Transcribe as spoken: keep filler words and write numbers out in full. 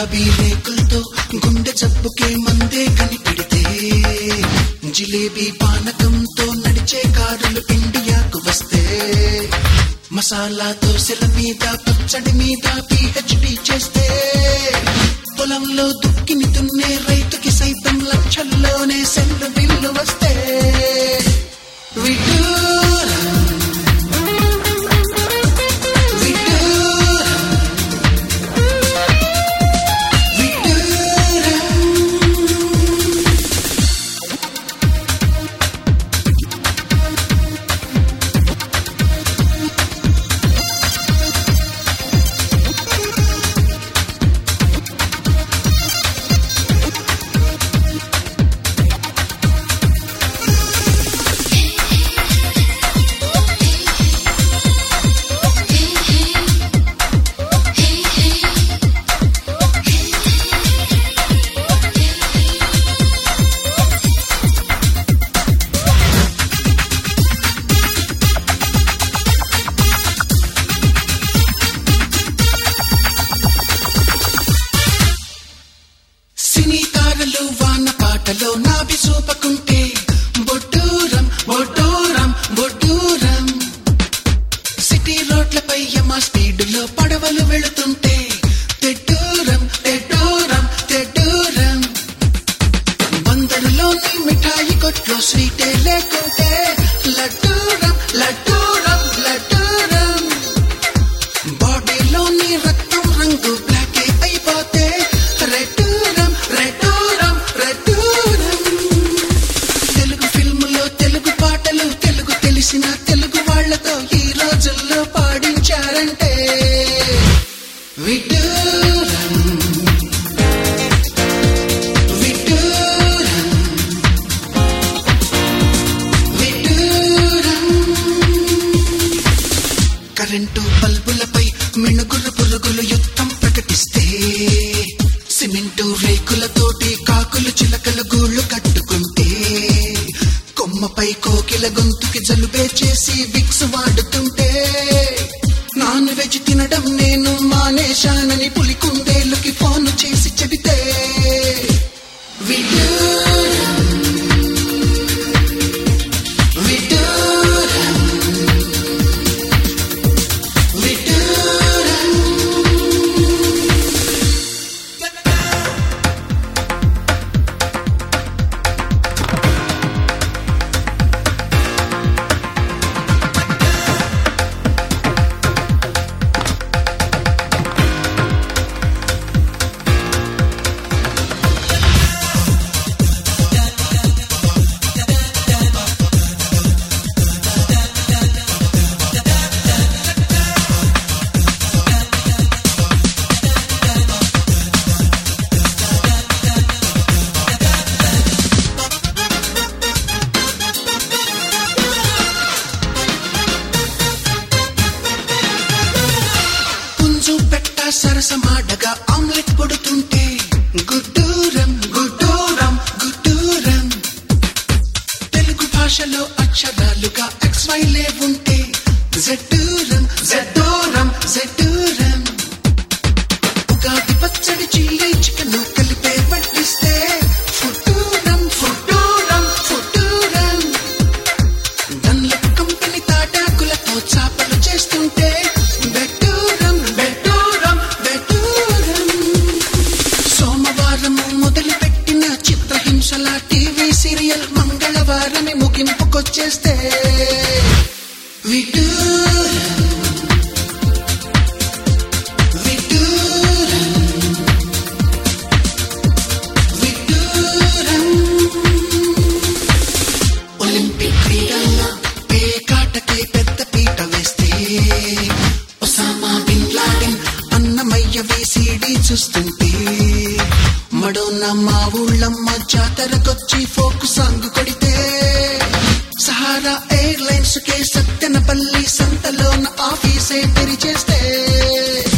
గులాబీ రేకులతో గుండె జబ్బుకే మందే కనిపెడితే జిలేబీ పానకంతో నడిచే కారులు ఇండియాకు వస్తే మసాలా దోశల మీద పచ్చడి మీద పిహెచ్డి చేస్తే పొలంలో దుక్కిని దున్నే రైతుకి సైతం లక్షల్లోనే సెల్లు బిల్లు వస్తే విడ్డూరం సినీతారలు వాన పాటలో నాభి చూపకుంటే బొడ్డూరం బొడ్డూరం బొడ్డూరం సిటీ రోడ్లపై యమ స్పీడులో పడవలు వెళుతుంటే తెడ్డూరం తెడ్డూరం తెడ్డూరం బందరులోని మిఠాయి కొట్లో స్వీటే లేకుంటే లడ్డూరం లడ్డూరం లడ్డూరం బాడీలోని రక్తం రంగు బ్లాకే అయిపోతే రెడ్డూరం రెడ్డూరం రెడ్డూరం తెలుగు ఫిల్ములో తెలుగు పాటలు తెలుగు తెలిసిన తెలుగు వాళ్లతో ఈ రోజుల్లో పాడించారంటే విడ్డూరం విడ్డూరం విడ్డూరం కరెంటు బల్బులపై మిణుగురు పురుగులు యుద్ధం ప్రకటిస్తే సిమెంటు రేకులతోటి కాకులు చిలకలు గూళ్ళు కట్టుకుంటే కొమ్మపై కోకిల గొంతుకి జలుబే చేసి విక్స్ వాడుతుంటే నాన్ వెజ్ తినడం నేను మానేశానని పులికుందేలుకి ఫోన్ చేసి చెబితే విడ్డూరం విడ్డూరం విడ్డూరం సరసమాడగా ఆమ్లెట్ పొడుతుంటే గుడ్డూరం గుడ్డూరం గుడ్డూరం తెలుగు భాషలో అక్షరాలుగా ఎక్స్ వై లేవుంటే జెడ్డూరం జెడ్డూరం జెడ్డూరం ఉగాది పచ్చడి చిల్లీ చికెన్ కలిపే పట్టిస్తే ఫుట్టూరం ఫుట్టూరం ఫుట్టూరం డన్లప్ కంపెనీ తాటాకులతో చాపలు చేస్తుంటే బెట్టూరం బెట్టూరం బెట్టూరం సోమవారం మొదలు పెట్టిన చిత్రహింసల టీవీ సీరియల్ మంగళవారమే ముగింపుకొచ్చేస్తే విడ్డూరం విడ్డూరం విడ్డూరం ఒలింపిక్ క్రీడల్లో పేకాటకే పెద్ద పీట వేస్తే ఒసామా బిన్ లాడెన్ అన్నమయ్య వేసిడి చూస్తుంటే మడోన్న మా ఊళ్ళమ్మ జాతరకొచ్చి ఫోక్ సాంగ్ కొడితే సహారా ఎయిర్లైన్స్ కే సత్తెనపల్లి సంతలోన ఆఫీసే తెరిచేస్తే